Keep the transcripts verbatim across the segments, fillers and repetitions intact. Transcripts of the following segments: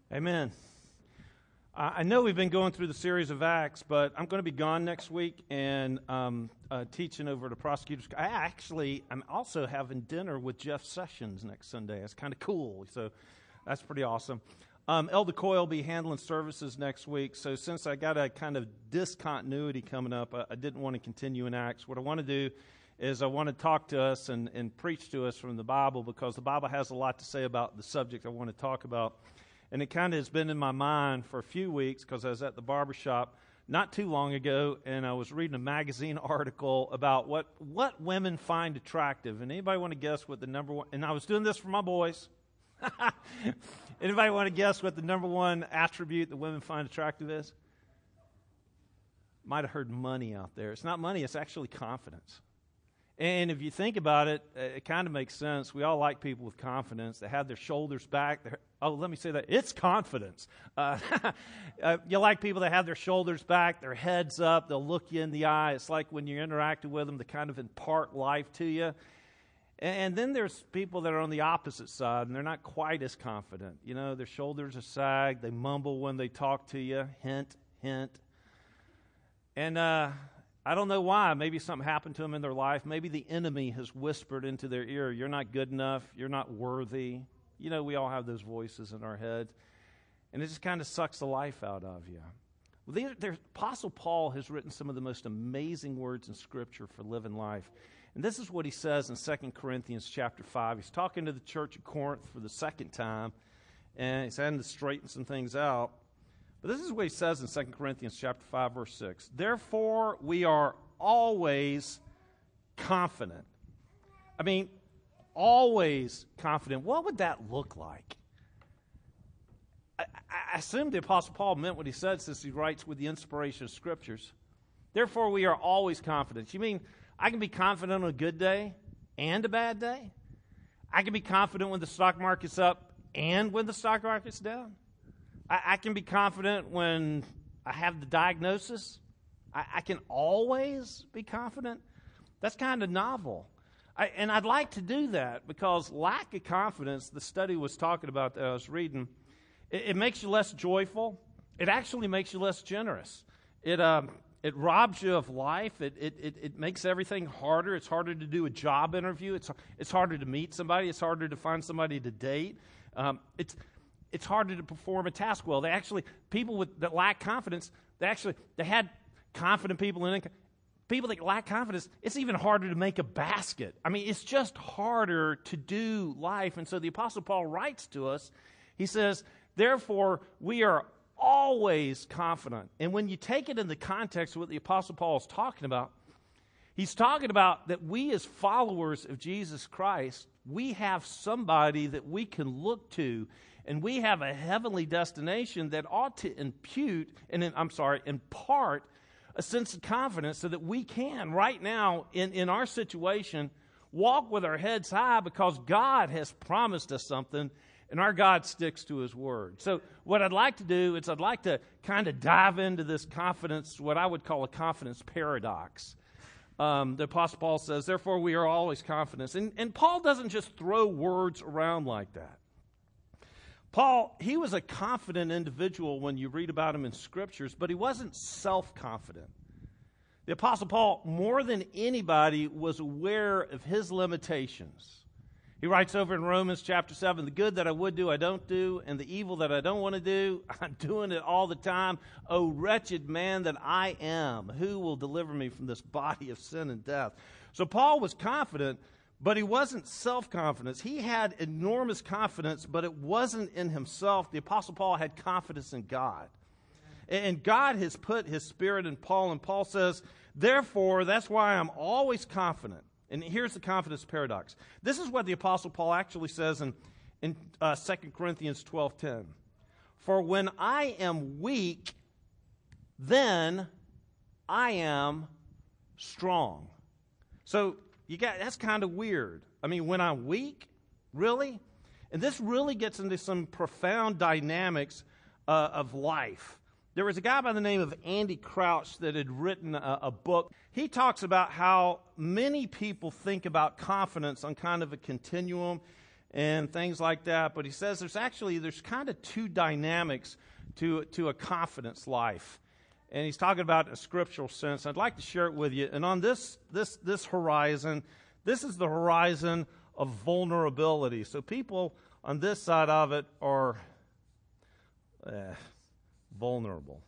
Amen. Uh, I know we've been going through the series of Acts, but I'm going to be gone next week and um, uh, teaching over at a prosecutor's. I actually, I'm also having dinner with Jeff Sessions next Sunday. That's kind of cool. So that's pretty awesome. Um, Elder Coyle will be handling services next week. So since I got a kind of discontinuity coming up, I, I didn't want to continue in Acts. What I want to do is I want to talk to us and, and preach to us from the Bible, because the Bible has a lot to say about the subject I want to talk about. And it kind of has been in my mind for a few weeks, because I was at the barbershop not too long ago, and I was reading a magazine article about what, what women find attractive. And anybody want to guess what the number one, and I was doing this for my boys. Anybody want to guess what the number one attribute that women find attractive is? Might have heard money out there. It's not money, it's actually confidence. And if you think about it, it kind of makes sense. We all like people with confidence. They have their shoulders back. They're, oh, let me say that. It's confidence. Uh, uh, you like people that have their shoulders back, their heads up. They'll look you in the eye. It's like when you're interacting with them, they kind of impart life to you. And then there's people that are on the opposite side, and they're not quite as confident. You know, their shoulders are sagged. They mumble when they talk to you. Hint, hint. And, uh... I don't know why. Maybe something happened to them in their life. Maybe the enemy has whispered into their ear, you're not good enough, you're not worthy. You know, we all have those voices in our heads. And it just kind of sucks the life out of you. Well, the, the Apostle Paul has written some of the most amazing words in Scripture for living life. And this is what he says in Second Corinthians chapter five. He's talking to the church of Corinth for the second time, and he's having to straighten some things out. But this is what he says in Second Corinthians chapter five, verse six. Therefore, we are always confident. I mean, always confident. What would that look like? I, I assume the Apostle Paul meant what he said, since he writes with the inspiration of Scriptures. Therefore, we are always confident. You mean I can be confident on a good day and a bad day? I can be confident when the stock market's up and when the stock market's down? I, I can be confident when I have the diagnosis. I, I can always be confident. That's kind of novel. I, and I'd like to do that, because lack of confidence, the study was talking about that I was reading, it, it makes you less joyful. It actually makes you less generous. It um, it robs you of life. It, it it it makes everything harder. It's harder to do a job interview. It's it's harder to meet somebody. It's harder to find somebody to date. Um, it's It's harder to perform a task well. They actually, people with, that lack confidence, they actually, they had confident people in it. People that lack confidence, it's even harder to make a basket. I mean, it's just harder to do life. And so the Apostle Paul writes to us, he says, therefore, we are always confident. And when you take it in the context of what the Apostle Paul is talking about, he's talking about that we as followers of Jesus Christ, we have somebody that we can look to. And we have a heavenly destination that ought to impute, and I'm sorry, impart a sense of confidence, so that we can, right now, in, in our situation, walk with our heads high, because God has promised us something, and our God sticks to His word. So what I'd like to do is I'd like to kind of dive into this confidence, what I would call a confidence paradox. Um, the Apostle Paul says, therefore we are always confident. And, and Paul doesn't just throw words around like that. Paul, he was a confident individual when you read about him in Scriptures, but he wasn't self-confident. The Apostle Paul, more than anybody, was aware of his limitations. He writes over in Romans chapter seven, the good that I would do, I don't do, and the evil that I don't want to do, I'm doing it all the time. O wretched man that I am, who will deliver me from this body of sin and death? So Paul was confident, but he wasn't self-confident. He had enormous confidence, but it wasn't in himself. The Apostle Paul had confidence in God. And God has put His Spirit in Paul, and Paul says, therefore, that's why I'm always confident. And here's the confidence paradox. This is what the Apostle Paul actually says in, in uh, Second Corinthians twelve ten. For when I am weak, then I am strong. So, You got that's kind of weird. I mean, when I'm weak, really? And this really gets into some profound dynamics uh, of life. There was a guy by the name of Andy Crouch that had written a, a book. He talks about how many people think about confidence on kind of a continuum. and things like that. But he says there's actually, there's kind of two dynamics to, to a confidence life. And he's talking about a scriptural sense. I'd like to share it with you. And on this, this, this horizon, this is the horizon of vulnerability. So people on this side of it are eh, vulnerable.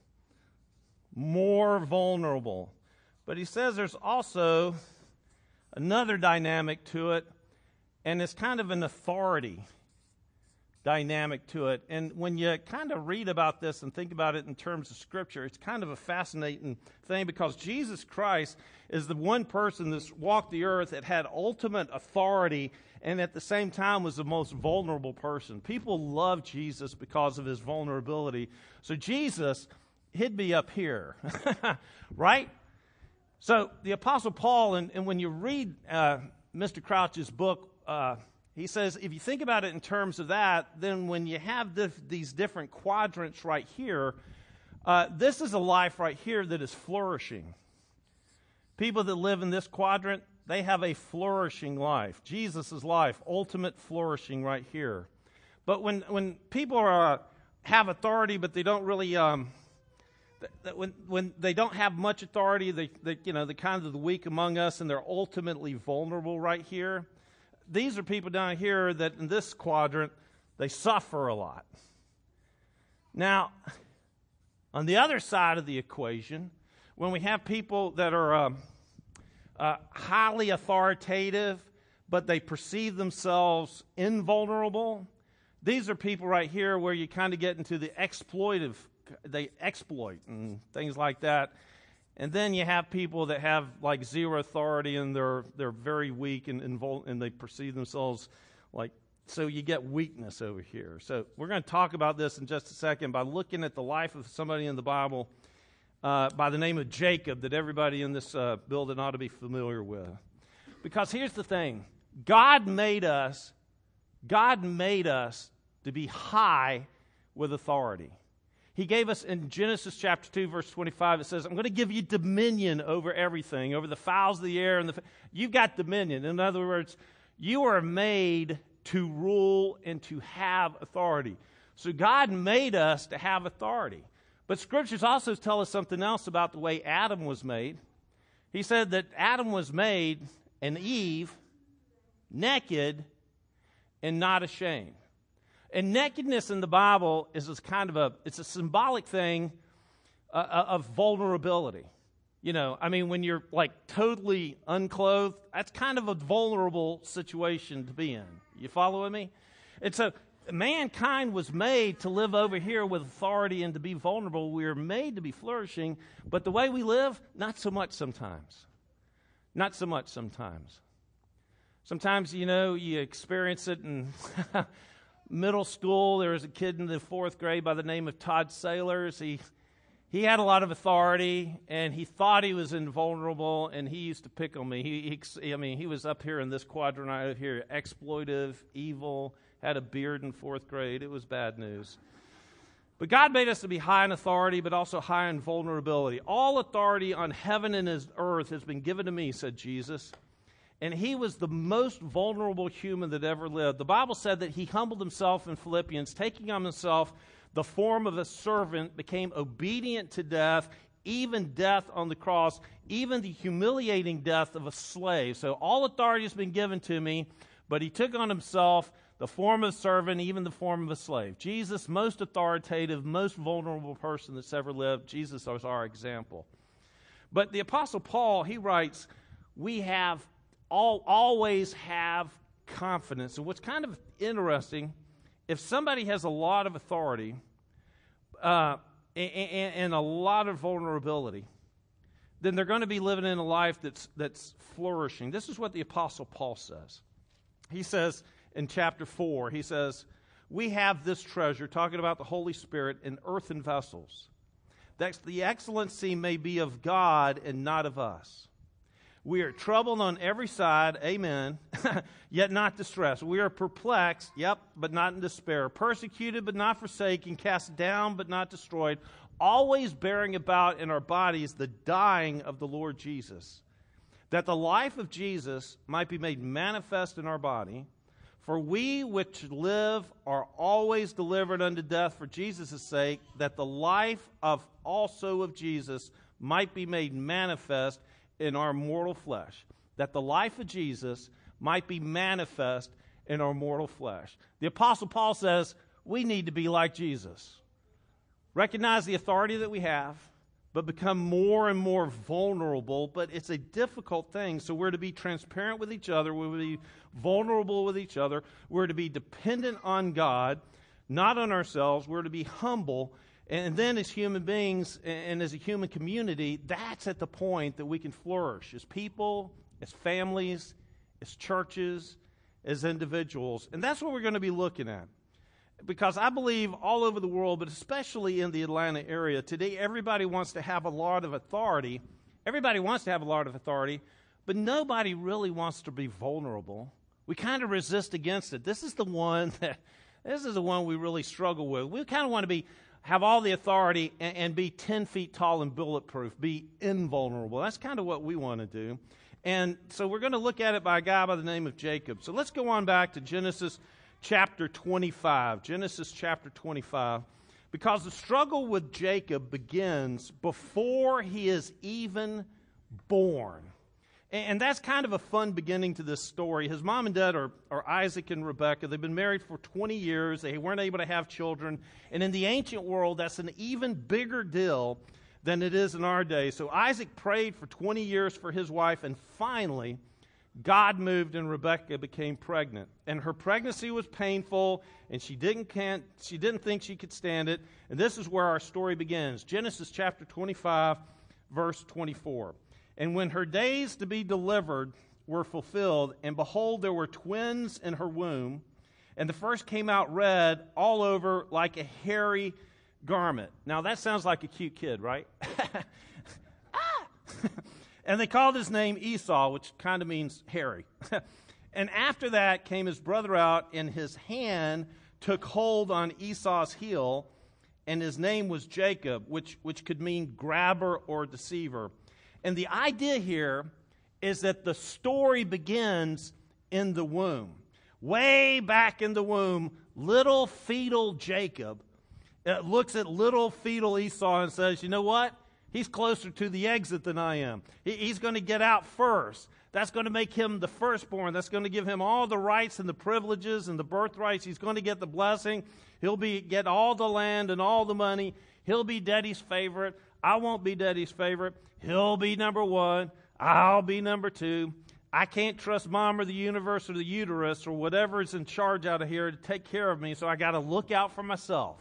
More vulnerable. But he says there's also another dynamic to it, and it's kind of an authority dynamic to it. And when you kind of read about this and think about it in terms of Scripture, it's kind of a fascinating thing, because Jesus Christ is the one person that's walked the earth that had ultimate authority and at the same time was the most vulnerable person. People love Jesus because of his vulnerability. So Jesus, he'd be up here, right? So the Apostle Paul, and, and when you read uh, Mister Crouch's book, uh, he says, if you think about it in terms of that, then when you have this, these different quadrants right here, uh, this is a life right here that is flourishing. People that live in this quadrant, they have a flourishing life. Jesus' life, ultimate flourishing right here. But when, when people are, uh, have authority, but they don't really... Um, That when when they don't have much authority, they, they you know the kind of the weak among us, and they're ultimately vulnerable right here. These are people down here that in this quadrant, they suffer a lot. Now, on the other side of the equation, when we have people that are uh, uh, highly authoritative, but they perceive themselves invulnerable, these are people right here where you kind of get into the exploitive. They exploit and things like that. And then you have people that have like zero authority, and they're they're very weak and invul- and they perceive themselves like, so you get weakness over here. So we're going to talk about this in just a second by looking at the life of somebody in the Bible uh, by the name of Jacob that everybody in this uh, building ought to be familiar with. Because here's the thing. God made us, God made us to be high with authority. He gave us in Genesis chapter two, verse twenty-five, it says, I'm going to give you dominion over everything, over the fowls of the air. And the You've got dominion. In other words, you are made to rule and to have authority. So God made us to have authority. But Scriptures also tell us something else about the way Adam was made. He said that Adam was made, and Eve, naked and not ashamed. And nakedness in the Bible is a kind of a, it's a symbolic thing uh, of vulnerability. You know, I mean, when you're like totally unclothed, that's kind of a vulnerable situation to be in. You following me? And so mankind was made to live over here with authority and to be vulnerable. We are made to be flourishing, but the way we live, not so much sometimes. Not so much sometimes. Sometimes, you know, you experience it and... Middle school, there was a kid in the fourth grade by the name of Todd Sailors. He he had a lot of authority, and he thought he was invulnerable, and he used to pick on me. He, he I mean, he was up here in this quadrant right here, exploitive, evil, had a beard in fourth grade. It was bad news. But God made us to be high in authority, but also high in vulnerability. All authority on heaven and his earth has been given to me, said Jesus. And he was the most vulnerable human that ever lived. The Bible said that he humbled himself in Philippians, taking on himself the form of a servant, became obedient to death, even death on the cross, even the humiliating death of a slave. So all authority has been given to me, but he took on himself the form of a servant, even the form of a slave. Jesus, most authoritative, most vulnerable person that's ever lived. Jesus is our example. But the Apostle Paul, he writes, we have All, always have confidence. And what's kind of interesting, if somebody has a lot of authority uh, and, and a lot of vulnerability, then they're going to be living in a life that's that's flourishing. This is what the Apostle Paul says. He says in chapter four, he says, we have this treasure, talking about the Holy Spirit, in earthen vessels, that the excellency may be of God and not of us. We are troubled on every side, amen, yet not distressed. We are perplexed, yep, but not in despair. Persecuted, but not forsaken. Cast down, but not destroyed. Always bearing about in our bodies the dying of the Lord Jesus, that the life of Jesus might be made manifest in our body. For we which live are always delivered unto death for Jesus' sake, that the life of also of Jesus might be made manifest in our mortal flesh. That the life of Jesus might be manifest in our mortal flesh. The Apostle Paul says we need to be like Jesus. Recognize the authority that we have, but become more and more vulnerable. But it's a difficult thing, so we're to be transparent with each other. We're to be vulnerable with each other. We're to be dependent on God, not on ourselves. We're to be humble. And then as human beings and as a human community, that's at the point that we can flourish as people, as families, as churches, as individuals. And that's what we're going to be looking at. Because I believe all over the world, but especially in the Atlanta area, today everybody wants to have a lot of authority. Everybody wants to have a lot of authority, but nobody really wants to be vulnerable. We kind of resist against it. This is the one that, this is the one we really struggle with. We kind of want to be, have all the authority and, and be ten feet tall and bulletproof, be invulnerable. That's kind of what we want to do. And so we're going to look at it by a guy by the name of Jacob. So let's go on back to Genesis chapter twenty-five. Genesis chapter twenty-five. Because the struggle with Jacob begins before he is even born. And that's kind of a fun beginning to this story. His mom and dad are, are Isaac and Rebekah. They've been married for twenty years. They weren't able to have children. And in the ancient world, that's an even bigger deal than it is in our day. So Isaac prayed for twenty years for his wife, and finally, God moved and Rebekah became pregnant. And her pregnancy was painful, and she didn't can't, she didn't think she could stand it. And this is where our story begins. Genesis chapter twenty-five, verse twenty-four. And when her days to be delivered were fulfilled, and behold, there were twins in her womb, and the first came out red all over like a hairy garment. Now that sounds like a cute kid, right? ah! And they called his name Esau, which kind of means hairy. And after that came his brother out, and his hand took hold on Esau's heel, and his name was Jacob, which, which could mean grabber or deceiver. And the idea here is that the story begins in the womb. Way back in the womb, little fetal Jacob uh, looks at little fetal Esau and says, you know what? He's closer to the exit than I am. He, he's going to get out first. That's going to make him the firstborn. That's going to give him all the rights and the privileges and the birthrights. He's going to get the blessing. He'll be get all the land and all the money. He'll be daddy's favorite. I won't be daddy's favorite. He'll be number one. I'll be number two. I can't trust mom or the universe or the uterus or whatever is in charge out of here to take care of me, so I got to look out for myself.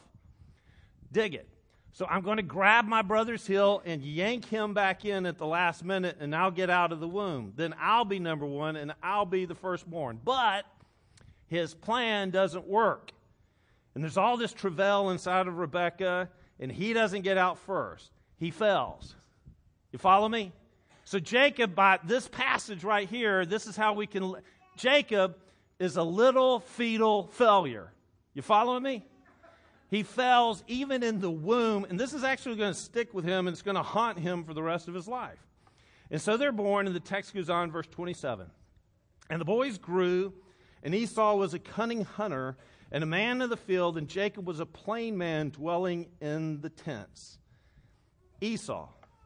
Dig it. So I'm going to grab my brother's heel and yank him back in at the last minute, and I'll get out of the womb. Then I'll be number one, and I'll be the firstborn. But his plan doesn't work. And there's all this travail inside of Rebekah, and he doesn't get out first. He fails. You follow me? So Jacob, by this passage right here, this is how we can... Jacob is a little fetal failure. You following me? He fails even in the womb, and this is actually going to stick with him, and it's going to haunt him for the rest of his life. And so they're born, and the text goes on, verse twenty-seven. And the boys grew, and Esau was a cunning hunter, and a man of the field, and Jacob was a plain man dwelling in the tents. Esau.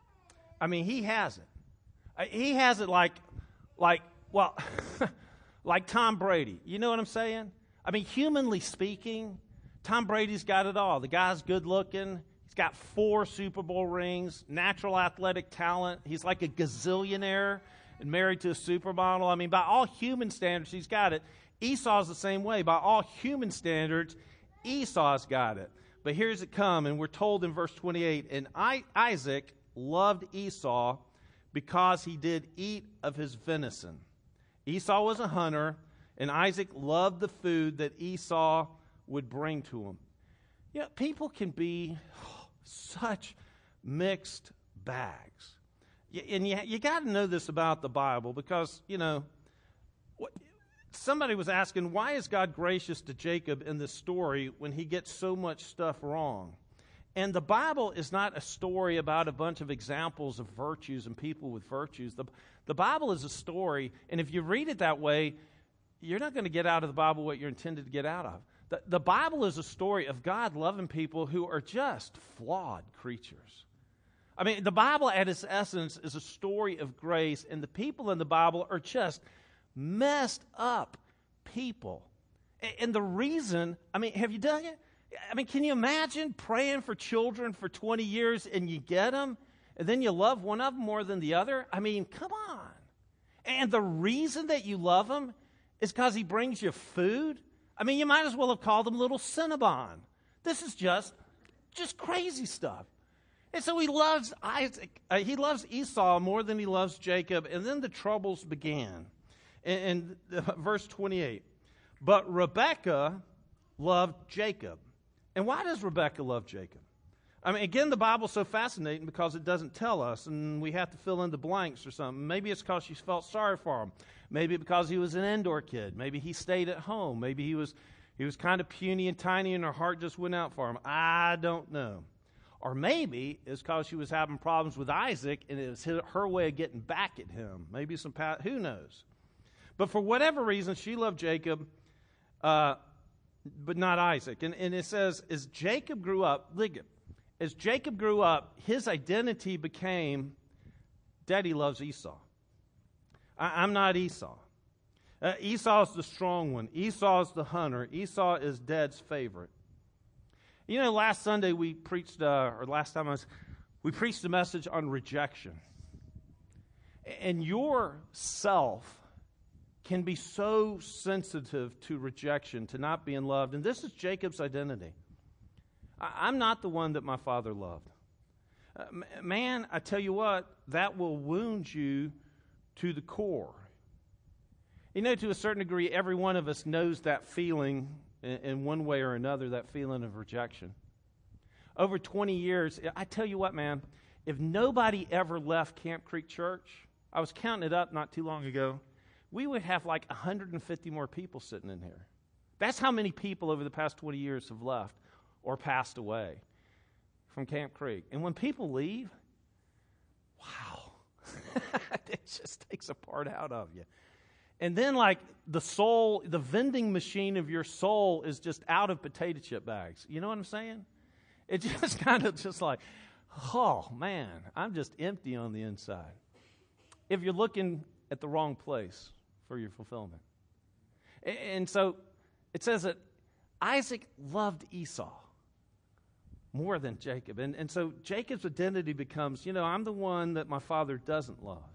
I mean, he has it. He has it like, like, well, like Tom Brady. You know what I'm saying? I mean, humanly speaking, Tom Brady's got it all. The guy's good looking. He's got four Super Bowl rings, natural athletic talent. He's like a gazillionaire and married to a supermodel. I mean, by all human standards, he's got it. Esau's the same way. By all human standards, Esau's got it. But here's it come, and we're told in verse twenty-eight, and I, Isaac loved Esau because he did eat of his venison. Esau was a hunter, and Isaac loved the food that Esau would bring to him. Yeah, you know, people can be oh, such mixed bags. And you, you got to know this about the Bible because, you know, what, somebody was asking, why is God gracious to Jacob in this story when he gets so much stuff wrong? And the Bible is not a story about a bunch of examples of virtues and people with virtues. The, the Bible is a story, and if you read it that way, you're not going to get out of the Bible what you're intended to get out of. The, the Bible is a story of God loving people who are just flawed creatures. I mean, the Bible at its essence is a story of grace, and the people in the Bible are just messed up people. And, and the reason, I mean, have you done it? I mean, can you imagine praying for children for twenty years and you get them, and then you love one of them more than the other? I mean, come on. And the reason that you love them is because he brings you food? I mean, you might as well have called him little Cinnabon. This is just, just crazy stuff. And so he loves Isaac. Uh, he loves Esau more than he loves Jacob. And then the troubles began. In, in uh, verse twenty-eight, but Rebekah loved Jacob. And why does Rebekah love Jacob? I mean, again, the Bible's so fascinating because it doesn't tell us, and we have to fill in the blanks or something. Maybe it's because she felt sorry for him. Maybe because he was an indoor kid. Maybe he stayed at home. Maybe he was he was kind of puny and tiny, and her heart just went out for him. I don't know. Or maybe it's because she was having problems with Isaac, and it was her way of getting back at him. Maybe some, who knows? But for whatever reason, she loved Jacob, uh, but not Isaac. And, and it says, as Jacob grew up, look at, as Jacob grew up, his identity became, Daddy loves Esau. I, I'm not Esau. Uh, Esau's the strong one. Esau's the hunter. Esau is Dad's favorite. You know, last Sunday we preached, uh, or last time I was, we preached a message on rejection. And your self can be so sensitive to rejection, to not being loved. And this is Jacob's identity. I, I'm not the one that my father loved. Uh, man, I tell you what, that will wound you to the core. You know, to a certain degree, every one of us knows that feeling in one way or another, that feeling of rejection. Over twenty years, I tell you what, man, if nobody ever left Camp Creek Church, I was counting it up not too long ago, we would have like one hundred fifty more people sitting in here. That's how many people over the past twenty years have left or passed away from Camp Creek. And when people leave, wow, it just takes a part out of you. And then, like, the soul, the vending machine of your soul is just out of potato chip bags. You know what I'm saying? It's just kind of just like, oh, man, I'm just empty on the inside. If you're looking at the wrong place for your fulfillment. And so it says that Isaac loved Esau more than Jacob. And, and so Jacob's identity becomes, you know, I'm the one that my father doesn't love.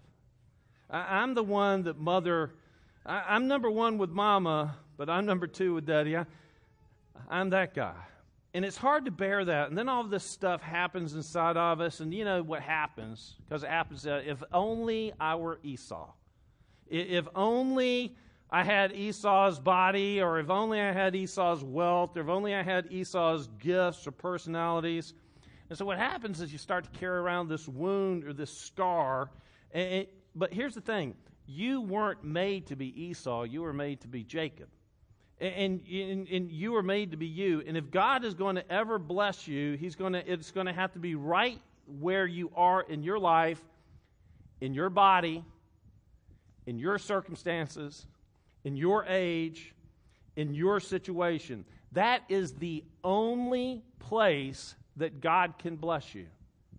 I, I'm the one that mother... I'm number one with Mama, but I'm number two with Daddy. I, I'm that guy. And it's hard to bear that. And then all of this stuff happens inside of us. And you know what happens? Because it happens that if only I were Esau. If only I had Esau's body, or if only I had Esau's wealth, or if only I had Esau's gifts or personalities. And so what happens is you start to carry around this wound or this scar. And it, but here's the thing. You weren't made to be Esau. You were made to be Jacob. And, and, and you were made to be you. And if God is going to ever bless you, He's going to, it's going to have to be right where you are in your life, in your body, in your circumstances, in your age, in your situation. That is the only place that God can bless you.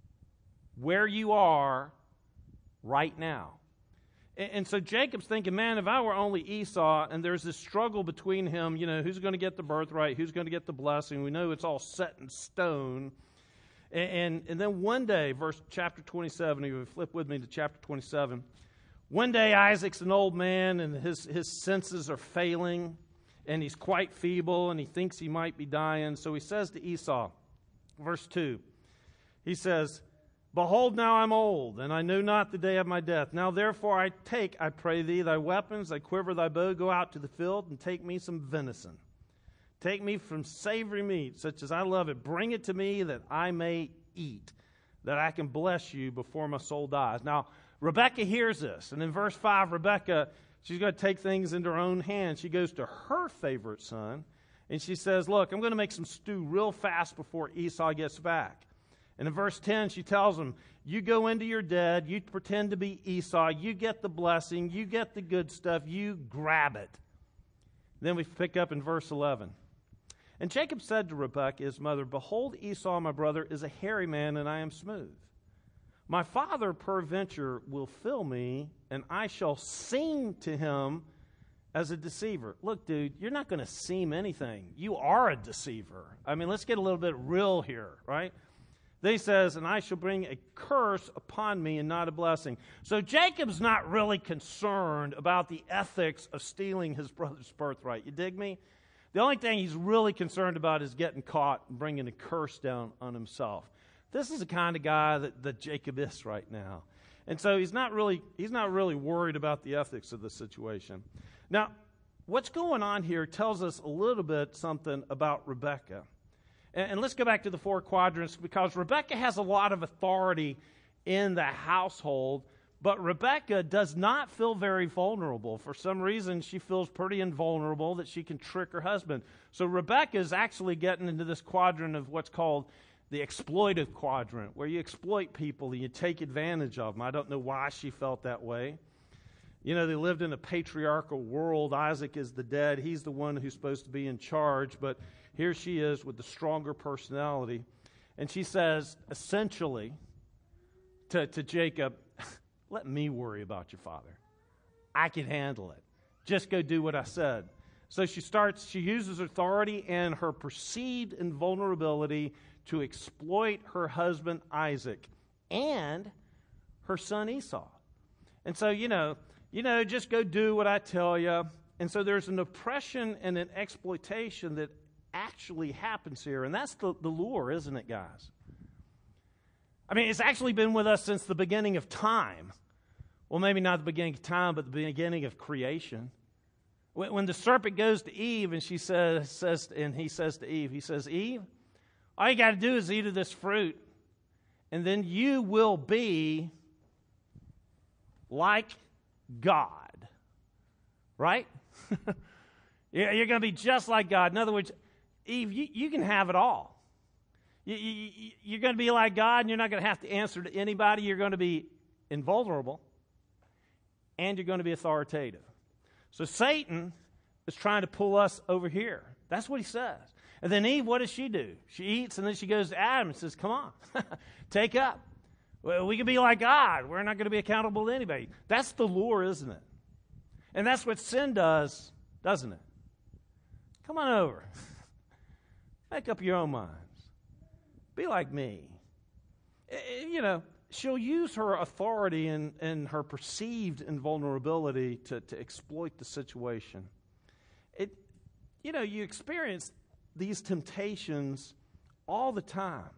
Where you are right now. And so Jacob's thinking, man, if I were only Esau, and there's this struggle between him, you know, who's going to get the birthright, who's going to get the blessing. We know it's all set in stone. And, and, and then one day, verse chapter twenty-seven, if you flip with me to chapter twenty-seven. One day Isaac's an old man, and his, his senses are failing, and he's quite feeble, and he thinks he might be dying. So he says to Esau, verse two, he says, behold, now I'm old, and I know not the day of my death. Now therefore I take, I pray thee, thy weapons, thy quiver, thy bow, go out to the field, and take me some venison. Take me from savory meat, such as I love it. Bring it to me that I may eat, that I can bless you before my soul dies. Now, Rebekah hears this, and in verse five, Rebekah, she's going to take things into her own hands. She goes to her favorite son, and she says, look, I'm going to make some stew real fast before Esau gets back. And in verse ten, she tells him, you go into your dead, you pretend to be Esau, you get the blessing, you get the good stuff, you grab it. Then we pick up in verse eleven. And Jacob said to Rebekah, his mother, behold, Esau, my brother, is a hairy man, and I am smooth. My father peradventure will fill me, and I shall seem to him as a deceiver. Look, dude, you're not going to seem anything. You are a deceiver. I mean, let's get a little bit real here, right? Then he says, and I shall bring a curse upon me and not a blessing. So Jacob's not really concerned about the ethics of stealing his brother's birthright. You dig me? The only thing he's really concerned about is getting caught and bringing a curse down on himself. This is the kind of guy that, that Jacob is right now. And so he's not really he's not really worried about the ethics of the situation. Now, what's going on here tells us a little bit something about Rebekah. And, and let's go back to the four quadrants, because Rebekah has a lot of authority in the household, but Rebekah does not feel very vulnerable. For some reason, she feels pretty invulnerable that she can trick her husband. So Rebekah is actually getting into this quadrant of what's called the exploitive quadrant, where you exploit people and you take advantage of them. I don't know why she felt that way. You know, they lived in a patriarchal world. Isaac is the dad. He's the one who's supposed to be in charge. But here she is with the stronger personality. And she says, essentially, to, to Jacob, let me worry about your father. I can handle it. Just go do what I said. So she starts, she uses authority and her perceived invulnerability to exploit her husband Isaac and her son Esau. And so, you know, you know, just go do what I tell you. And so there's an oppression and an exploitation that actually happens here. And that's the, the lure, isn't it, guys? I mean, it's actually been with us since the beginning of time. Well, maybe not the beginning of time, but the beginning of creation. When, when the serpent goes to Eve and she says, says, and he says to Eve, he says, Eve, all you got to do is eat of this fruit, and then you will be like God. Right? You're going to be just like God. In other words, Eve, you, you can have it all. You, you, you're going to be like God, and you're not going to have to answer to anybody. You're going to be invulnerable, and you're going to be authoritative. So Satan is trying to pull us over here. That's what he says. And then Eve, what does she do? She eats, and then she goes to Adam and says, come on, take up. Well, we can be like God. We're not going to be accountable to anybody. That's the lure, isn't it? And that's what sin does, doesn't it? Come on over. Make up your own minds. Be like me. You know, she'll use her authority and, and her perceived invulnerability to, to exploit the situation. It, you know, you experience these temptations all the time.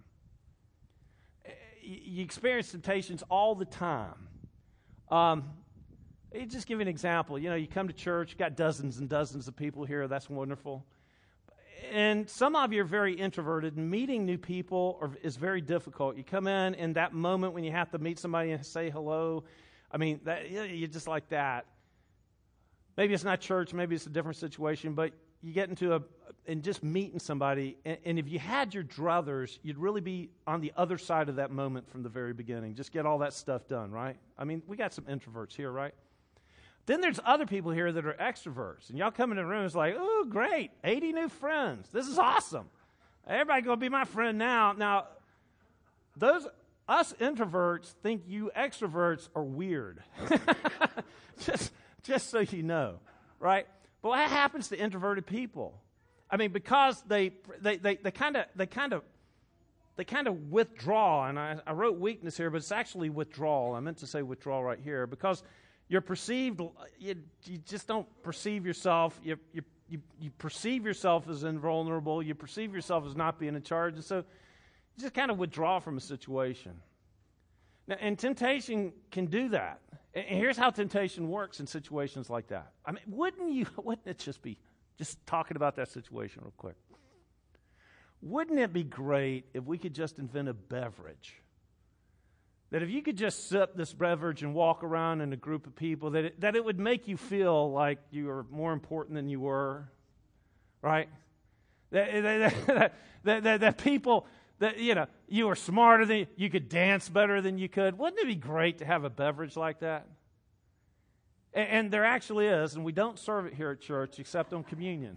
You experience temptations all the time. Um, I'll just give you an example. You know, you come to church, you've got dozens and dozens of people here. That's wonderful. And some of you are very introverted, and meeting new people are, is very difficult. You come in, in that moment when you have to meet somebody and say hello, I mean, that, you're just like that. Maybe it's not church, maybe it's a different situation, but you get into a, and just meeting somebody, and, and if you had your druthers, you'd really be on the other side of that moment from the very beginning. Just get all that stuff done, right? I mean, we got some introverts here, right? Then there's other people here that are extroverts, and y'all come in the room, it's like, oh, great, eighty new friends. This is awesome. Everybody going to be my friend now. Now, those us introverts think you extroverts are weird. just, just so you know, right? But what happens to introverted people? I mean, because they they they kind of they kind of they kind of withdraw, and I, I wrote weakness here, but it's actually withdrawal. I meant to say withdrawal right here, because you're perceived, you, you just don't perceive yourself, you, you, you, you perceive yourself as invulnerable, you perceive yourself as not being in charge, and so you just kind of withdraw from a situation. Now, and temptation can do that. And here's how temptation works in situations like that. I mean, wouldn't you, wouldn't it just be, just talking about that situation real quick, wouldn't it be great if we could just invent a beverage? That if you could just sip this beverage and walk around in a group of people, that it, that it would make you feel like you were more important than you were, right? That, that, that, that, that, that people, that, you know, you were smarter than, you could dance better than you could. Wouldn't it be great to have a beverage like that? And, and there actually is, and we don't serve it here at church except on communion.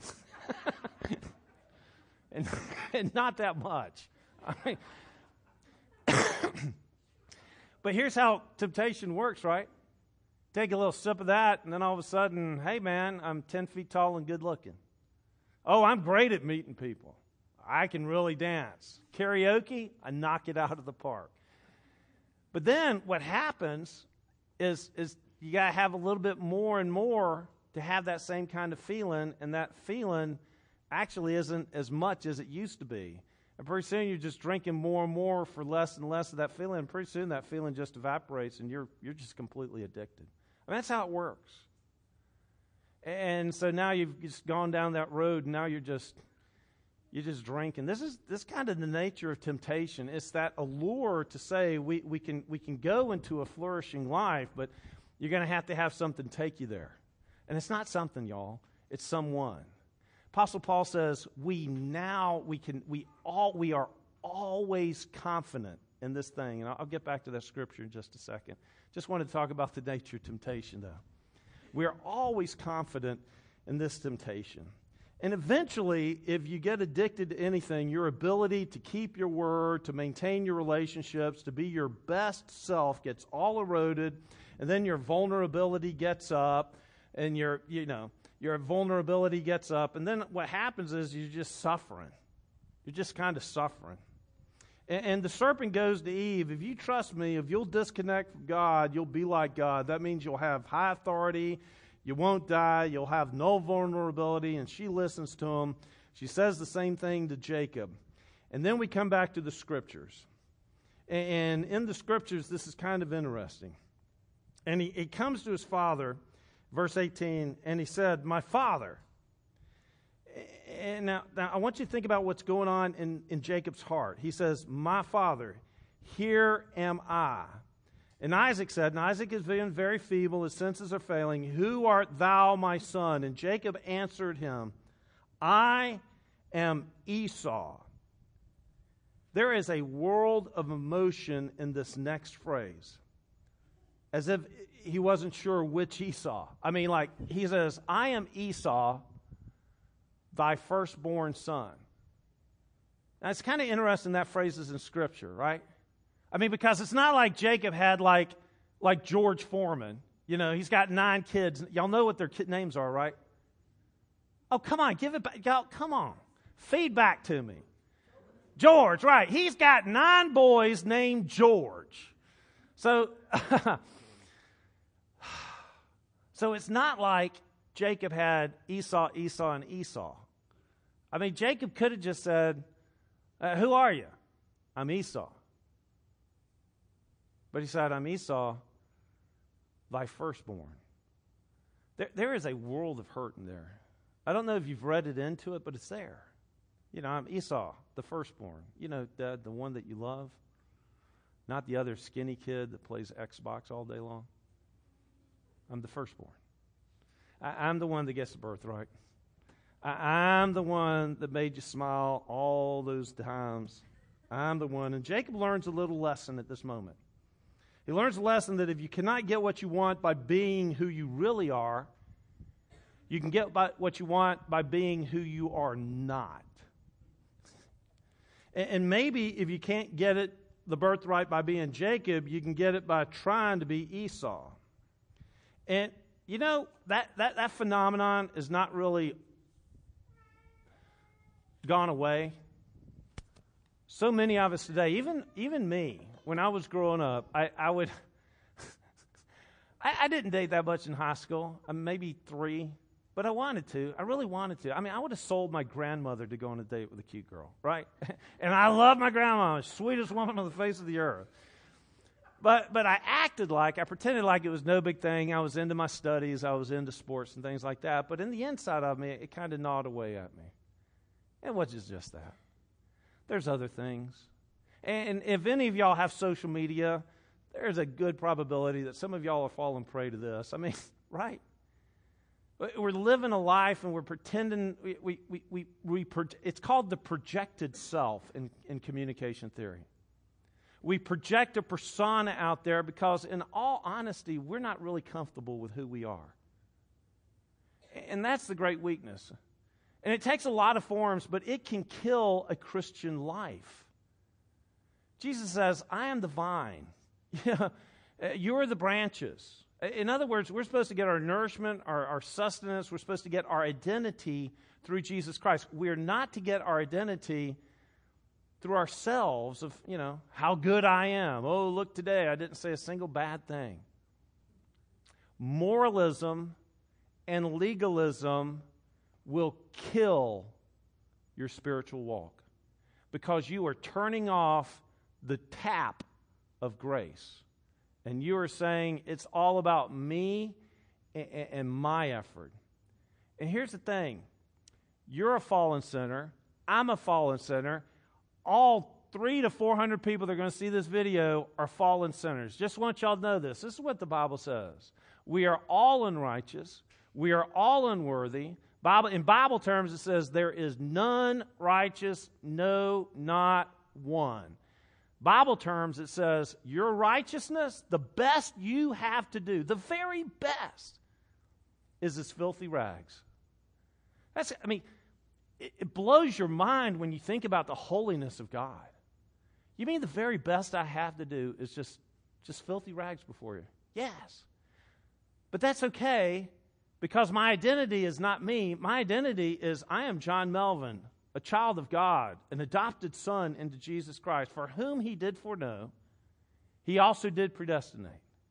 and, and not that much. I mean, but here's how temptation works, right? Take a little sip of that, and then all of a sudden, hey, man, I'm ten feet tall and good looking. Oh, I'm great at meeting people. I can really dance. Karaoke, I knock it out of the park. But then what happens is, is you got to have a little bit more and more to have that same kind of feeling, and that feeling actually isn't as much as it used to be. And pretty soon you're just drinking more and more for less and less of that feeling, and pretty soon that feeling just evaporates, and you're you're just completely addicted. I mean, that's how it works. And so now you've just gone down that road, and now you're just you're just drinking. This is this kind of the nature of temptation. It's that allure to say we, we can we can go into a flourishing life, but you're going to have to have something take you there. And it's not something, y'all. It's someone. Apostle Paul says we now we can we all we are always confident in this thing. And I'll, I'll get back to that scripture in just a second. Just wanted to talk about the nature of temptation, though. We are always confident in this temptation. And eventually, if you get addicted to anything, your ability to keep your word, to maintain your relationships, to be your best self gets all eroded, and then your vulnerability gets up, and your, you know, your vulnerability gets up, and then what happens is you're just suffering. You're just kind of suffering. And, and the serpent goes to Eve, if you trust me, if you'll disconnect from God, you'll be like God. That means you'll have high authority, you won't die, you'll have no vulnerability, and she listens to him. She says the same thing to Jacob. And then we come back to the Scriptures. And in the Scriptures, this is kind of interesting. And he, he comes to his father, verse eighteen, and he said, my father. And now, now I want you to think about what's going on in, in Jacob's heart. He says, my father, here am I. And Isaac said, and Isaac is being very feeble, his senses are failing, who art thou, my son? And Jacob answered him, I am Esau. There is a world of emotion in this next phrase, as if he wasn't sure which Esau. I mean, like, he says, I am Esau, thy firstborn son. Now, it's kind of interesting that phrase is in Scripture, right? I mean, because it's not like Jacob had like like George Foreman. You know, he's got nine kids. Y'all know what their kid names are, right? Oh, come on, give it back. Y'all, come on. Feedback to me. George, right. He's got nine boys named George. So, so it's not like Jacob had Esau, Esau, and Esau. I mean, Jacob could have just said, uh, who are you? I'm Esau. But he said, I'm Esau, thy firstborn. There, there is a world of hurt in there. I don't know if you've read it into it, but it's there. You know, I'm Esau, the firstborn. You know, the, the one that you love. Not the other skinny kid that plays Xbox all day long. I'm the firstborn. I, I'm the one that gets the birthright. I, I'm the one that made you smile all those times. I'm the one. And Jacob learns a little lesson at this moment. He learns a lesson that if you cannot get what you want by being who you really are, you can get by what you want by being who you are not. And, and maybe if you can't get it, the birthright, by being Jacob, you can get it by trying to be Esau. And, you know, that, that, that phenomenon is not really gone away. So many of us today, even even me, when I was growing up, I, I would, I, I didn't date that much in high school, uh, maybe three, but I wanted to. I really wanted to. I mean, I would have sold my grandmother to go on a date with a cute girl, right? And I love my grandma, sweetest woman on the face of the earth. But but I acted like, I pretended like it was no big thing. I was into my studies. I was into sports and things like that. But in the inside of me, it kind of gnawed away at me. It wasn't just that. There's other things. And if any of y'all have social media, there's a good probability that some of y'all are falling prey to this. I mean, right? We're living a life and we're pretending, we, we, we, we, we it's called the projected self in, in communication theory. We project a persona out there because, in all honesty, we're not really comfortable with who we are. And that's the great weakness. And it takes a lot of forms, but it can kill a Christian life. Jesus says, I am the vine. You're the branches. In other words, we're supposed to get our nourishment, our, our sustenance, we're supposed to get our identity through Jesus Christ. We're not to get our identity through ourselves of, you know, how good I am. Oh, look, today I didn't say a single bad thing. Moralism and legalism will kill your spiritual walk because you are turning off the tap of grace. And you are saying it's all about me and, and my effort. And here's the thing. You're a fallen sinner. I'm a fallen sinner. All three to four hundred people that are going to see this video are fallen sinners. Just want y'all to know this. This is what the Bible says. We are all unrighteous. We are all unworthy. Bible, in Bible terms, it says there is none righteous, no, not one. Bible terms, it says your righteousness, the best you have to do, the very best, is as filthy rags. That's, I mean, it, it blows your mind when you think about the holiness of God. You mean the very best I have to do is just, just filthy rags before you? Yes. But that's okay because my identity is not me. My identity is I am John Melvin, a child of God, an adopted son into Jesus Christ, for whom he did foreknow, he also did predestinate.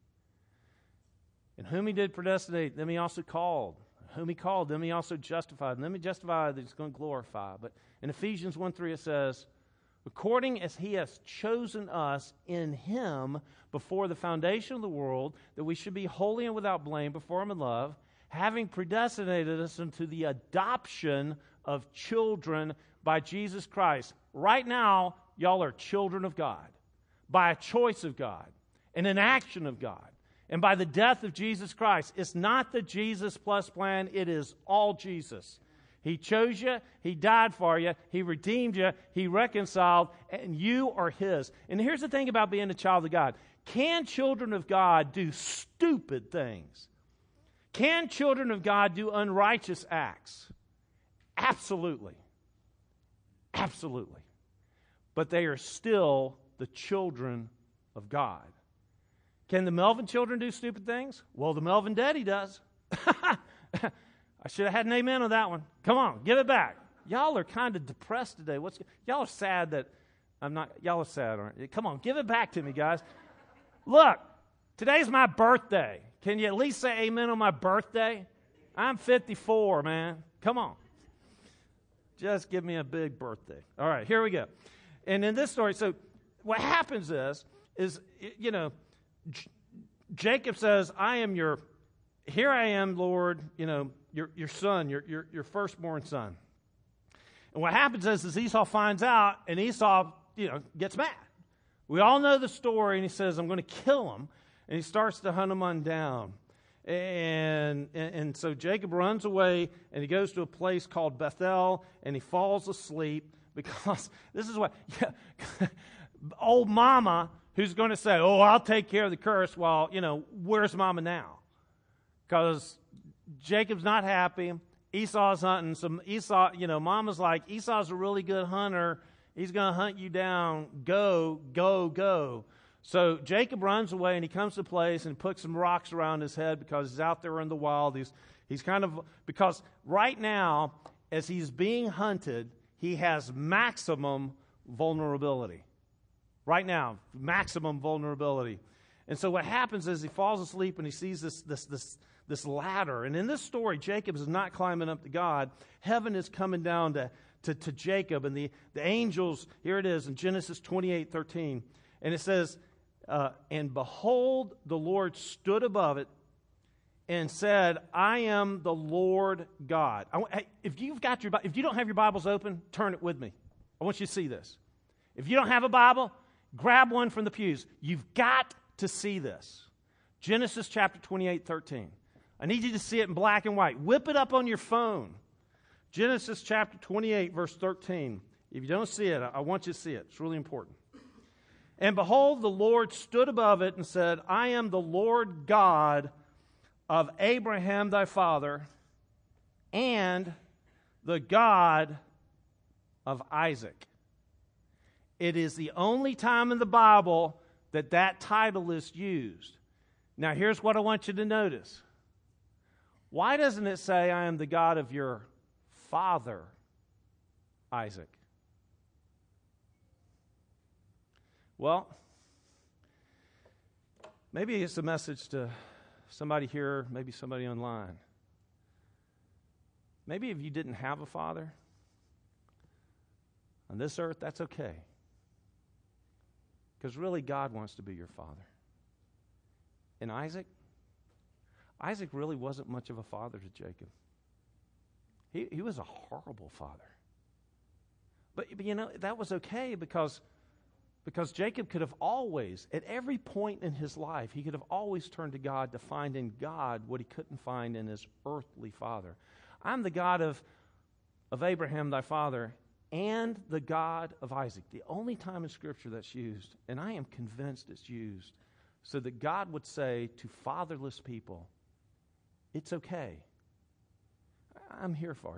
And whom he did predestinate, them he also called. Whom he called, them he also justified. And them he justified, that he's going to glorify. But in Ephesians one three it says, according as he has chosen us in him before the foundation of the world, that we should be holy and without blame before him in love, having predestinated us into the adoption of children by Jesus Christ. Right now, y'all are children of God by a choice of God and an action of God. And by the death of Jesus Christ, it's not the Jesus plus plan, it is all Jesus. He chose you, he died for you, he redeemed you, he reconciled, and you are his. And here's the thing about being a child of God. Can children of God do stupid things? Can children of God do unrighteous acts? Absolutely. Absolutely. But they are still the children of God. Can the Melvin children do stupid things? Well, the Melvin daddy does. I should have had an amen on that one. Come on, give it back. Y'all are kind of depressed today. What's y'all are sad that I'm not. Y'all are sad, aren't you? Come on, give it back to me, guys. Look, today's my birthday. Can you at least say amen on my birthday? I'm fifty-four, man. Come on. Just give me a big birthday. All right, here we go. And in this story, so what happens is, is you know, J- Jacob says, I am your, here I am, Lord, you know, your your son, your your your firstborn son. And what happens is, is Esau finds out, and Esau, you know, gets mad. We all know the story, and he says, I'm going to kill him. And he starts to hunt him on down. And, and, and so Jacob runs away, and he goes to a place called Bethel, and he falls asleep because this is what, yeah, old mama who's going to say, oh, I'll take care of the curse. Well, you know, where's mama now? Because Jacob's not happy. Esau's hunting. So Esau, you know, mama's like, Esau's a really good hunter. He's going to hunt you down. Go, go, go. So Jacob runs away, and he comes to a place and puts some rocks around his head because he's out there in the wild. He's, he's kind of, because right now, as he's being hunted, he has maximum vulnerability. Right now, maximum vulnerability. And so what happens is he falls asleep, and he sees this, this, this, this ladder. And in this story, Jacob is not climbing up to God. Heaven is coming down to, to, to Jacob, and the, the angels, here it is in Genesis twenty-eight thirteen. And it says, Uh, and behold, the Lord stood above it and said, I am the Lord God. I, I, if you've got your, if you don't have your Bibles open, turn it with me. I want you to see this. If you don't have a Bible, grab one from the pews. You've got to see this. Genesis chapter twenty-eight thirteen. I need you to see it in black and white. Whip it up on your phone. Genesis chapter twenty-eight, verse thirteen. If you don't see it, I, I want you to see it. It's really important. And behold, the Lord stood above it and said, I am the Lord God of Abraham thy father, and the God of Isaac. It is the only time in the Bible that that title is used. Now, here's what I want you to notice. Why doesn't it say, I am the God of your father, Isaac? Well, maybe it's a message to somebody here, maybe somebody online. Maybe if you didn't have a father on this earth, that's okay. Because really, God wants to be your father. And Isaac, Isaac really wasn't much of a father to Jacob. He, he was a horrible father. But, but you know, that was okay because, because Jacob could have always, at every point in his life, he could have always turned to God to find in God what he couldn't find in his earthly father. I'm the God of, of Abraham, thy father, and the God of Isaac. The only time in Scripture that's used, and I am convinced it's used, so that God would say to fatherless people, it's okay. I'm here for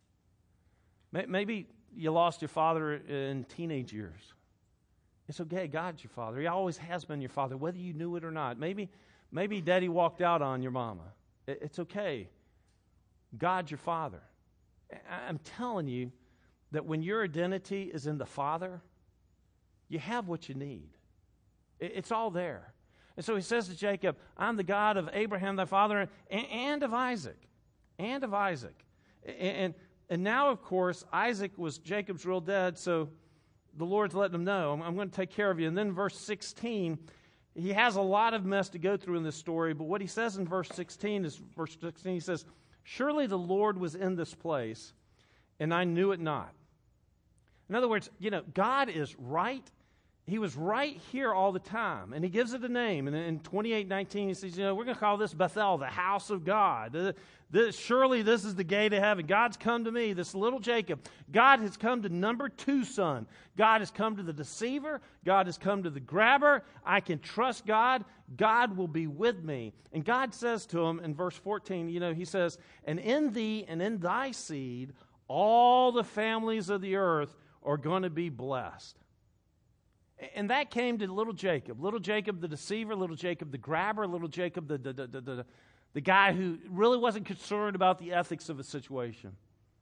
you. Maybe you lost your father in teenage years. It's okay. God's your father. He always has been your father, whether you knew it or not. Maybe, maybe daddy walked out on your mama. It's okay. God's your father. I'm telling you that when your identity is in the Father, you have what you need. It's all there. And so he says to Jacob, I'm the God of Abraham, thy father, and of Isaac. And of Isaac. And, and now, of course, Isaac was Jacob's real dad, so the Lord's letting him know, I'm, I'm going to take care of you. And then verse sixteen, he has a lot of mess to go through in this story, but what he says in verse sixteen is, verse sixteen, he says, surely the Lord was in this place, and I knew it not. In other words, you know, God is right. He was right here all the time. And he gives it a name. And in twenty-eight nineteen, he says, you know, we're going to call this Bethel, the house of God. Uh, this, surely this is the gate of heaven. God's come to me, this little Jacob. God has come to number two son. God has come to the deceiver. God has come to the grabber. I can trust God. God will be with me. And God says to him in verse fourteen, you know, he says, and in thee and in thy seed, all the families of the earth are going to be blessed. And that came to little Jacob. Little Jacob the deceiver, little Jacob the grabber, little Jacob the, the, the, the, the, the guy who really wasn't concerned about the ethics of a situation.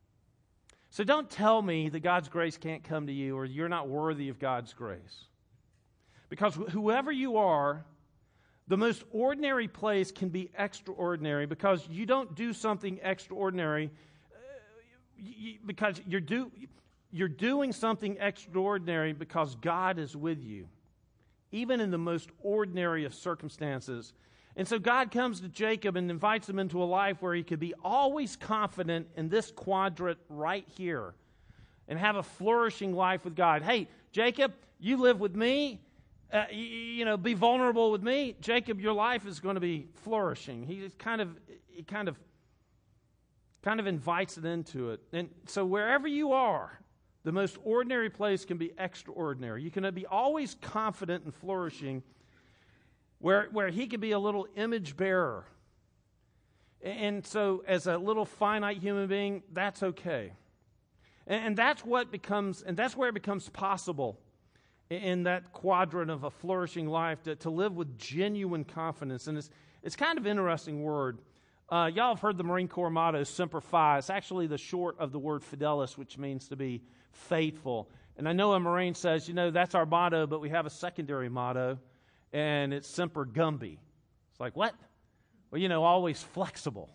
So don't tell me that God's grace can't come to you or you're not worthy of God's grace. Because whoever you are, the most ordinary place can be extraordinary because you don't do something extraordinary uh, you, because you're do. You're doing something extraordinary because God is with you, even in the most ordinary of circumstances. And so God comes to Jacob and invites him into a life where he could be always confident in this quadrant right here and have a flourishing life with God. Hey, Jacob, you live with me. Uh, you, you know, be vulnerable with me. Jacob, your life is going to be flourishing. He kind of, he kind of, kind of invites it into it. And so wherever you are, the most ordinary place can be extraordinary. You can be always confident and flourishing where, where he can be a little image bearer. And so as a little finite human being, that's okay. And, and that's what becomes, and that's where it becomes possible in that quadrant of a flourishing life to, to live with genuine confidence. And it's, it's kind of an interesting word. Uh, y'all have heard the Marine Corps motto, Semper Fi. It's actually the short of the word fidelis, which means to be faithful. And I know a Marine says, you know, that's our motto, but we have a secondary motto, and it's Semper Gumby. It's like, what? Well, you know, always flexible.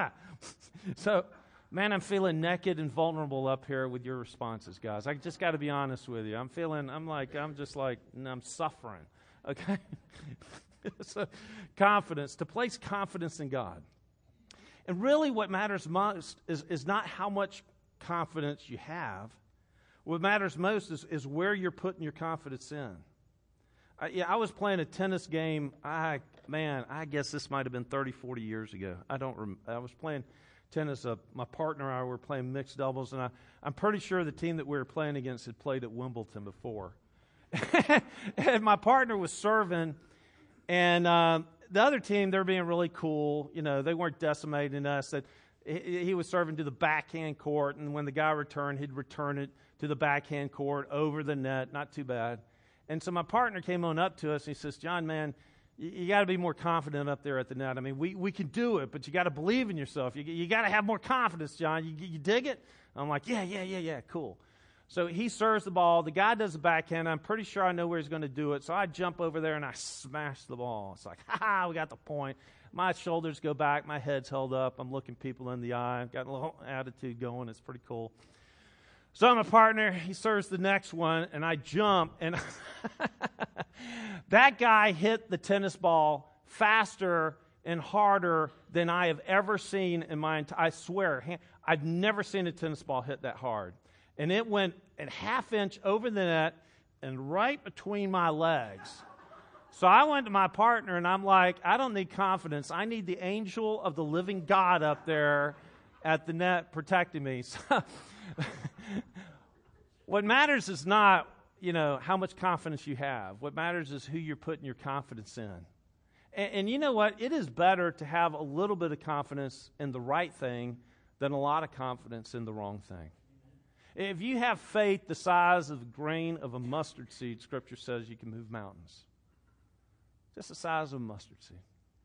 So, man, I'm feeling naked and vulnerable up here with your responses, guys. I just got to be honest with you. I'm feeling, I'm like, I'm just like, I'm suffering. Okay? So, confidence, to place confidence in God. And really what matters most is, is not how much confidence you have. What matters most is, is where you're putting your confidence in. I, yeah, I was playing a tennis game. I man, I guess this might have been thirty, forty years ago. I don't. Rem- I was playing tennis. Uh, my partner and I were playing mixed doubles, and I, I'm pretty sure the team that we were playing against had played at Wimbledon before. and my partner was serving, and um, the other team, they're being really cool. You know, they weren't decimating us. That he, he was serving to the backhand court, and when the guy returned, he'd return it to the backhand court over the net. Not too bad. And so my partner came on up to us, and he says, John, man, you, you got to be more confident up there at the net. I mean, we, we can do it, but you got to believe in yourself. You, you got to have more confidence, John. You, you dig it? I'm like, yeah, yeah, yeah, yeah, cool. So he serves the ball. The guy does the backhand. I'm pretty sure I know where he's going to do it. So I jump over there and I smash the ball. It's like, ha ha, we got the point. My shoulders go back. My head's held up. I'm looking people in the eye. I've got a little attitude going. It's pretty cool. So my partner, he serves the next one, and I jump. And that guy hit the tennis ball faster and harder than I have ever seen in my entire, I swear, I've never seen a tennis ball hit that hard. And it went a half inch over the net and right between my legs. So I went to my partner and I'm like, I don't need confidence. I need the angel of the living God up there at the net protecting me. So what matters is not, you know, how much confidence you have. What matters is who you're putting your confidence in. And, and you know what? It is better to have a little bit of confidence in the right thing than a lot of confidence in the wrong thing. If you have faith the size of the grain of a mustard seed, Scripture says you can move mountains. Just the size of a mustard seed.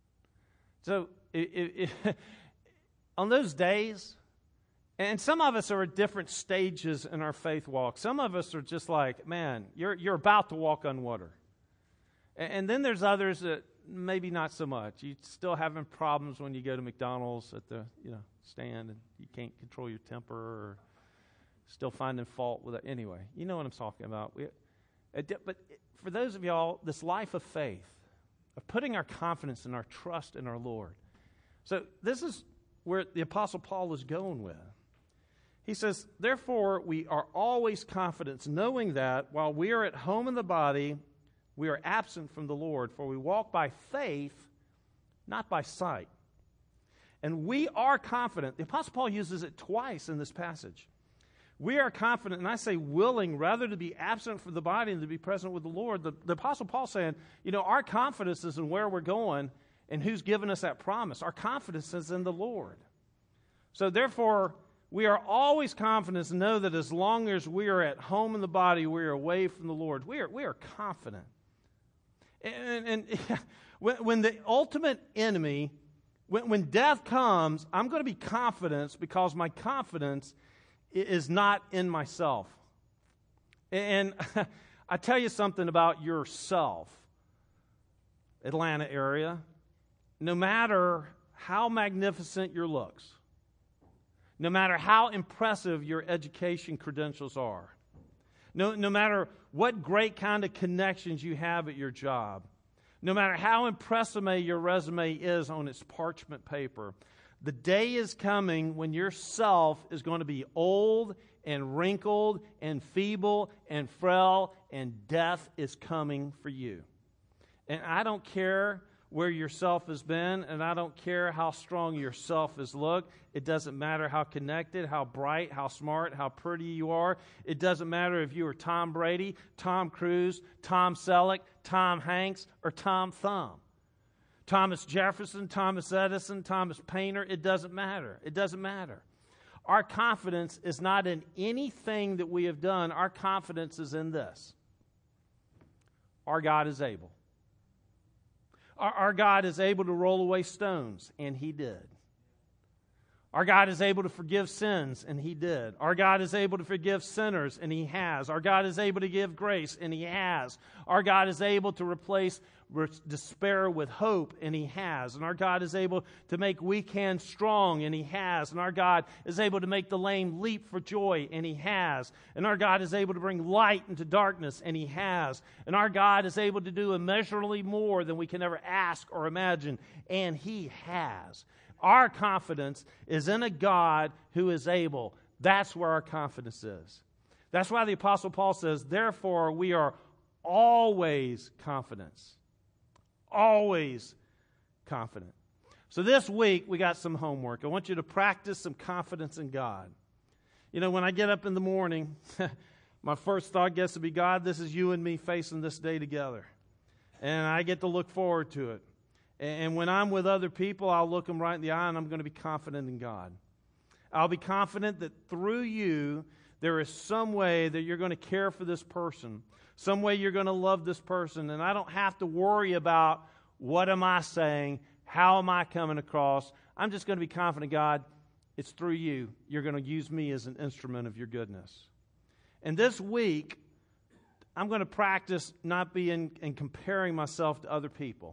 So it, it, it, on those days, and some of us are at different stages in our faith walk. Some of us are just like, man, you're you're about to walk on water. And, and then there's others that maybe not so much. You're still having problems when you go to McDonald's at the you know stand and you can't control your temper, or still finding fault with it. Anyway, you know what I'm talking about. We, but for those of y'all, this life of faith, of putting our confidence and our trust in our Lord. So this is where the Apostle Paul is going with. He says, therefore, we are always confident, knowing that while we are at home in the body, we are absent from the Lord, for we walk by faith, not by sight. And we are confident. The Apostle Paul uses it twice in this passage. We are confident, and I say willing, rather to be absent from the body and to be present with the Lord. The, the Apostle Paul saying, you know, our confidence is in where we're going and who's given us that promise. Our confidence is in the Lord. So therefore, we are always confident to know that as long as we are at home in the body, we are away from the Lord. We are, we are confident. And, and when, when the ultimate enemy, when, when death comes, I'm going to be confident because my confidence is not in myself. And I tell you something about yourself, Atlanta area. No matter how magnificent your looks, no matter how impressive your education credentials are, no, no matter what great kind of connections you have at your job, no matter how impressive your resume is on its parchment paper, the day is coming when yourself is going to be old and wrinkled and feeble and frail, and death is coming for you. And I don't care where yourself has been, and I don't care how strong yourself has looked. It doesn't matter how connected, how bright, how smart, how pretty you are. It doesn't matter if you are Tom Brady, Tom Cruise, Tom Selleck, Tom Hanks, or Tom Thumb. Thomas Jefferson, Thomas Edison, Thomas Paine, it doesn't matter. It doesn't matter. Our confidence is not in anything that we have done. Our confidence is in this. Our God is able. Our, our God is able to roll away stones, and He did. Our God is able to forgive sins, and He did. Our God is able to forgive sinners, and He has. Our God is able to give grace, and He has. Our God is able to replace despair with hope, and He has. And our God is able to make weak hands strong, and He has. And our God is able to make the lame leap for joy, and He has. And our God is able to bring light into darkness, and He has. And our God is able to do immeasurably more than we can ever ask or imagine, and He has. Our confidence is in a God who is able. That's where our confidence is. That's why the Apostle Paul says, therefore we are always confident. Always confident. So this week we got some homework. I want you to practice some confidence in God. You know, when I get up in the morning, my first thought gets to be, God, this is you and me facing this day together. And I get to look forward to it. And when I'm with other people, I'll look them right in the eye, and I'm going to be confident in God. I'll be confident that through you, there is some way that you're going to care for this person, some way you're going to love this person, and I don't have to worry about what am I saying, how am I coming across. I'm just going to be confident, God, it's through you. You're going to use me as an instrument of your goodness. And this week, I'm going to practice not being and comparing myself to other people.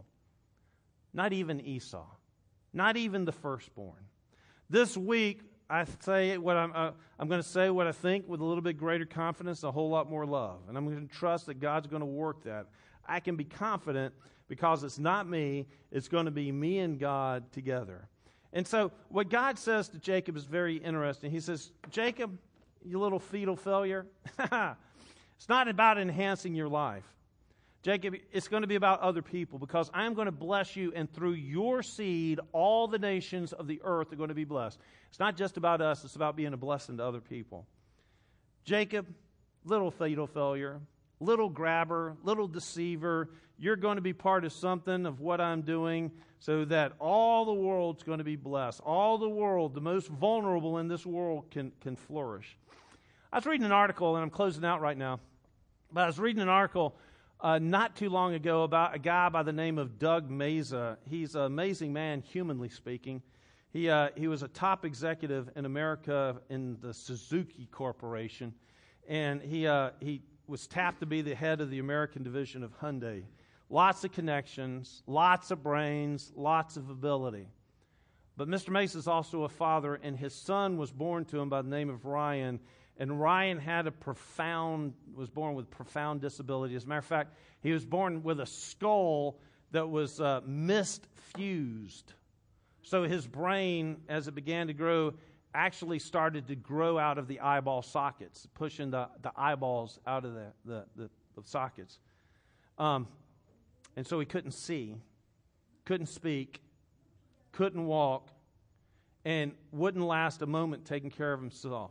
Not even Esau. Not even the firstborn. This week, I say what I'm, uh, I'm going to say what I think with a little bit greater confidence, a whole lot more love. And I'm going to trust that God's going to work that. I can be confident because it's not me. It's going to be me and God together. And so what God says to Jacob is very interesting. He says, Jacob, you little fetal failure, it's not about enhancing your life. Jacob, it's going to be about other people because I'm going to bless you, and through your seed, all the nations of the earth are going to be blessed. It's not just about us. It's about being a blessing to other people. Jacob, little fetal failure, little grabber, little deceiver, you're going to be part of something of what I'm doing so that all the world's going to be blessed. All the world, the most vulnerable in this world, can, can flourish. I was reading an article, and I'm closing out right now, but I was reading an article Uh, not too long ago about a guy by the name of Doug Meza. He's an amazing man, humanly speaking. He uh, he was a top executive in America in the Suzuki Corporation, and he uh, he was tapped to be the head of the American division of Hyundai. Lots of connections, lots of brains, lots of ability. But Mister Meza is also a father, and his son was born to him by the name of Ryan. And Ryan had a profound, was born with profound disability. As a matter of fact, he was born with a skull that was uh, misfused. So his brain, as it began to grow, actually started to grow out of the eyeball sockets, pushing the, the eyeballs out of the, the, the, the sockets. Um, and so he couldn't see, couldn't speak, couldn't walk, and wouldn't last a moment taking care of himself.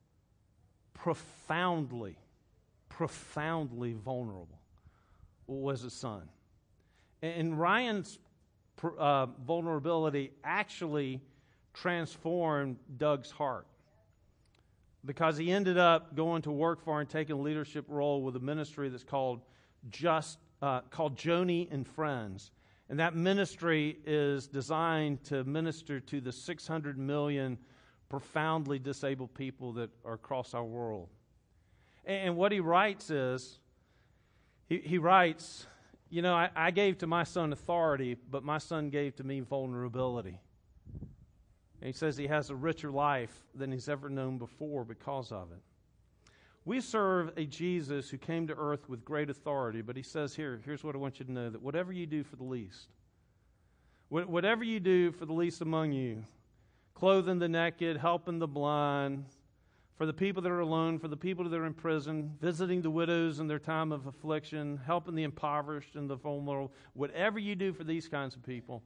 Profoundly, profoundly vulnerable was his son. And Ryan's uh, vulnerability actually transformed Doug's heart because he ended up going to work for and taking a leadership role with a ministry that's called just uh, called Joni and Friends. And that ministry is designed to minister to the six hundred million profoundly disabled people that are across our world. And what he writes is, he, he writes, you know, I, I gave to my son authority, but my son gave to me vulnerability. And he says he has a richer life than he's ever known before because of it. We serve a Jesus who came to earth with great authority, but he says here, here's what I want you to know, that whatever you do for the least, whatever you do for the least among you, clothing the naked, helping the blind, for the people that are alone, for the people that are in prison, visiting the widows in their time of affliction, helping the impoverished and the vulnerable. Whatever you do for these kinds of people,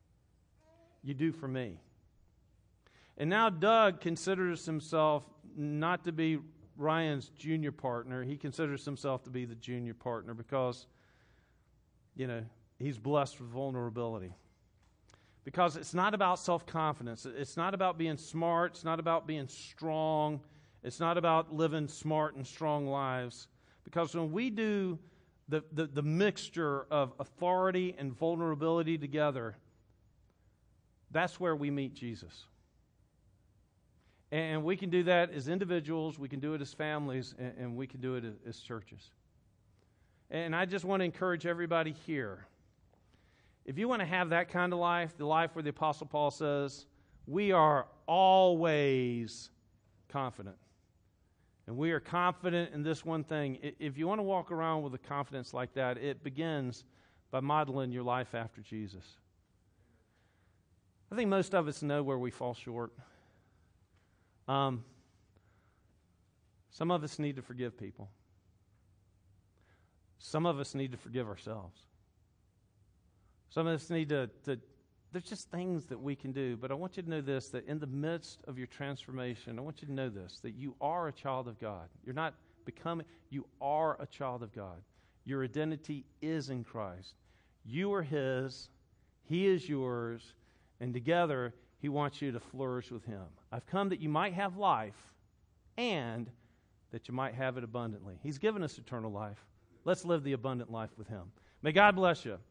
you do for me. And now Doug considers himself not to be Ryan's junior partner. He considers himself to be the junior partner because, you know, he's blessed with vulnerability. Because it's not about self-confidence. It's not about being smart. It's not about being strong. It's not about living smart and strong lives. Because when we do the, the, the mixture of authority and vulnerability together, that's where we meet Jesus. And we can do that as individuals, we can do it as families, and, and we can do it as, as churches. And I just want to encourage everybody here. If you want to have that kind of life, the life where the Apostle Paul says, we are always confident. And we are confident in this one thing. If you want to walk around with a confidence like that, it begins by modeling your life after Jesus. I think most of us know where we fall short. Um, some of us need to forgive people. Some of us need to forgive ourselves. Some of us need to, to, there's just things that we can do. But I want you to know this, that in the midst of your transformation, I want you to know this, that you are a child of God. You're not becoming, you are a child of God. Your identity is in Christ. You are His, He is yours, and together He wants you to flourish with Him. I've come that you might have life and that you might have it abundantly. He's given us eternal life. Let's live the abundant life with Him. May God bless you.